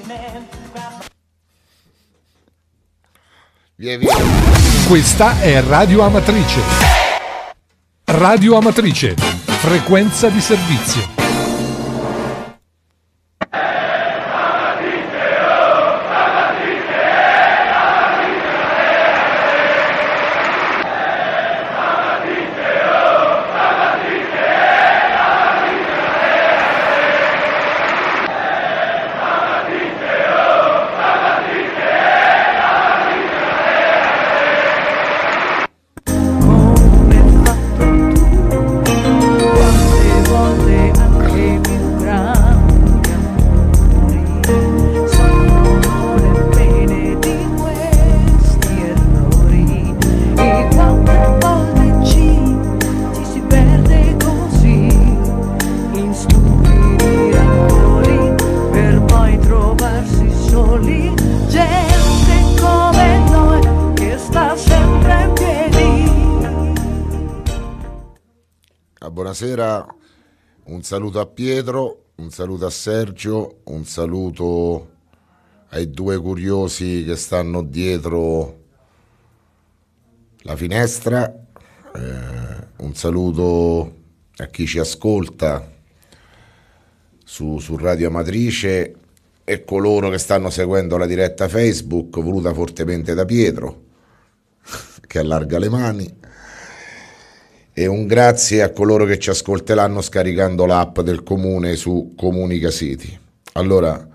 Via via. Questa è Radio Amatrice. Radio Amatrice, frequenza di servizio. Buonasera, un saluto a Pietro, un saluto a Sergio, un saluto ai due curiosi che stanno dietro la finestra, un saluto a chi ci ascolta su Radio Amatrice e coloro che stanno seguendo la diretta Facebook voluta fortemente da Pietro, che allarga le mani. E un grazie a coloro che ci ascolteranno scaricando l'app del comune su Comunicasiti. Allora,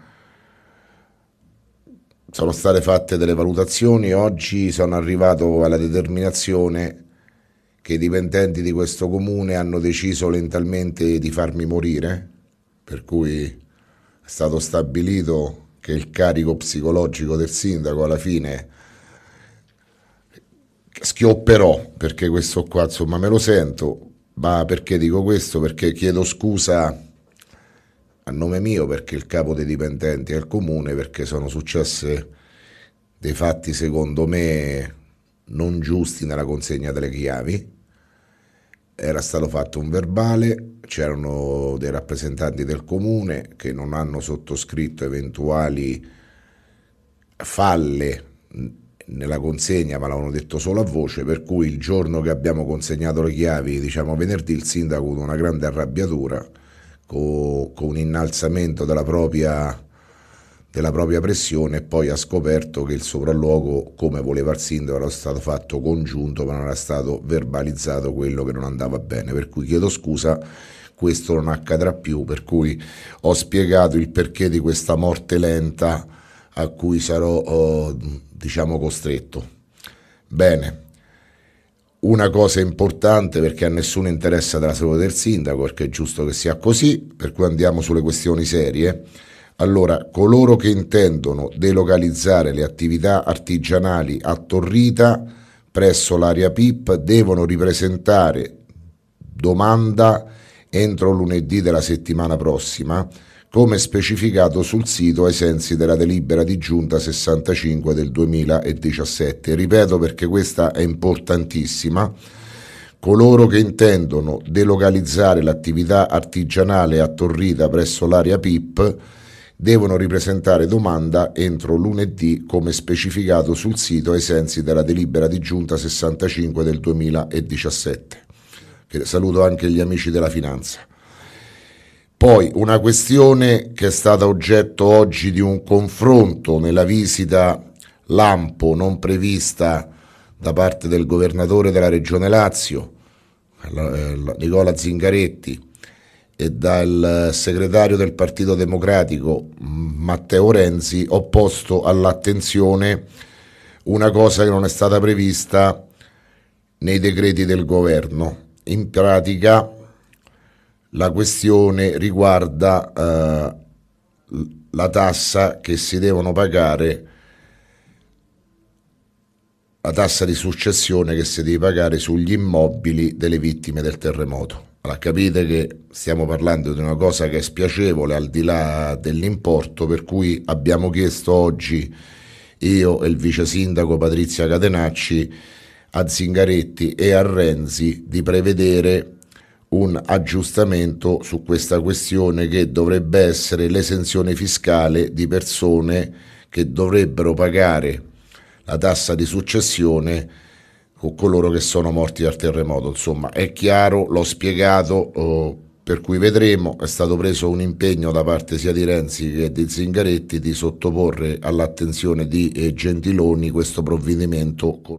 sono state fatte delle valutazioni, oggi sono arrivato alla determinazione che i dipendenti di questo comune hanno deciso lentamente di farmi morire, per cui è stato stabilito che il carico psicologico del sindaco alla fine schiopperò, perché questo qua insomma me lo sento. Ma perché dico questo? Perché chiedo scusa a nome mio, perché il capo dei dipendenti è il comune, perché sono successe dei fatti secondo me non giusti nella consegna delle chiavi. Era stato fatto un verbale, c'erano dei rappresentanti del comune che non hanno sottoscritto eventuali falle nella consegna, ma l'avevano detto solo a voce, per cui il giorno che abbiamo consegnato le chiavi, diciamo venerdì, il sindaco ha avuto una grande arrabbiatura con un innalzamento della propria pressione, e poi ha scoperto che il sopralluogo, come voleva il sindaco, era stato fatto congiunto, ma non era stato verbalizzato quello che non andava bene, per cui chiedo scusa, questo non accadrà più, per cui ho spiegato il perché di questa morte lenta a cui sarò diciamo costretto. Bene, una cosa importante, perché a nessuno interessa della salute del sindaco, perché è giusto che sia così, per cui andiamo sulle questioni serie. Allora, coloro che intendono delocalizzare le attività artigianali a Torrita presso l'area PIP devono ripresentare domanda entro lunedì della settimana prossima, come specificato sul sito ai sensi della delibera di giunta 65 del 2017. Ripeto perché questa è importantissima. Coloro che intendono delocalizzare l'attività artigianale a Torrita presso l'area PIP devono ripresentare domanda entro lunedì, come specificato sul sito ai sensi della delibera di giunta 65 del 2017. Saluto anche gli amici della finanza. Poi una questione che è stata oggetto oggi di un confronto nella visita lampo non prevista da parte del governatore della Regione Lazio, Nicola Zingaretti, e dal segretario del Partito Democratico Matteo Renzi, ho posto all'attenzione una cosa che non è stata prevista nei decreti del governo. In pratica la questione riguarda la tassa che si devono pagare, la tassa di successione che si deve pagare sugli immobili delle vittime del terremoto. Allora, capite che stiamo parlando di una cosa che è spiacevole al di là dell'importo, per cui abbiamo chiesto oggi, io e il vice sindaco Patrizia Catenacci, a Zingaretti e a Renzi di prevedere un aggiustamento su questa questione, che dovrebbe essere l'esenzione fiscale di persone che dovrebbero pagare la tassa di successione con coloro che sono morti dal terremoto. Insomma, è chiaro, l'ho spiegato, per cui vedremo. È stato preso un impegno da parte sia di Renzi che di Zingaretti di sottoporre all'attenzione di Gentiloni questo provvedimento con